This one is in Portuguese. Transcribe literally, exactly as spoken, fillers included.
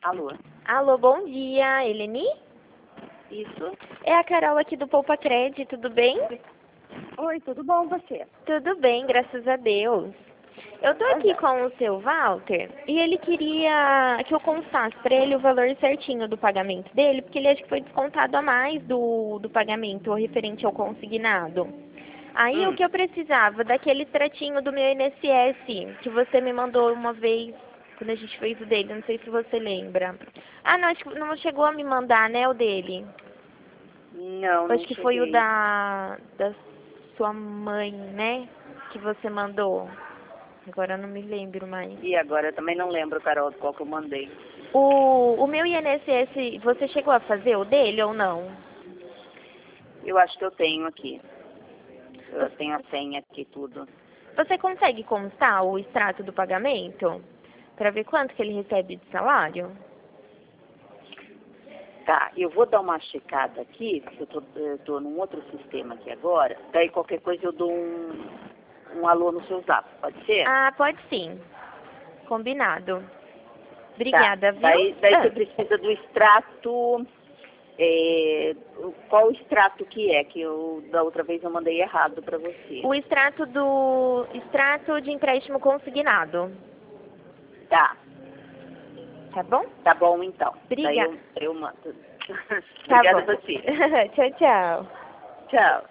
Alô? Alô, bom dia, Eleni? Isso? É a Carol aqui do Poupa Cred, tudo bem? Oi, tudo bom você? Tudo bem, graças a Deus. Eu tô aqui com o seu Walter e ele queria que eu contasse pra ele o valor certinho do pagamento dele, porque ele acha que foi descontado a mais do, do pagamento referente ao consignado. Aí o Hum. que eu precisava daquele extratinho do meu I N S S que você me mandou uma vez quando a gente fez o dele, não sei se você lembra. Ah, não, acho que não chegou a me mandar, né, o dele. Não, Acho não que foi o cheguei. da, da sua mãe, né, que você mandou. Agora eu não me lembro mais. E agora eu também não lembro, Carol, qual que eu mandei. O, o meu I N S S, você chegou a fazer o dele ou não? Eu acho que eu tenho aqui. Eu tenho a senha aqui, tudo. Você consegue constar o extrato do pagamento? Para ver quanto que ele recebe de salário? Tá, eu vou dar uma checada aqui, porque eu tô, eu tô num outro sistema aqui agora. Daí qualquer coisa eu dou um, um alô no seu zap, pode ser? Ah, pode sim. Combinado. Tá. Obrigada, viu? Daí, daí Ah, você precisa do extrato. É, o- qual o extrato que é? Que eu da outra vez eu mandei errado para você. o extrato do extrato de empréstimo consignado, Tá, tá bom? tá bom então. Daí Obrigada. eu, eu mando. Tá Obrigada bom. a você. Tchau, tchau. Tchau.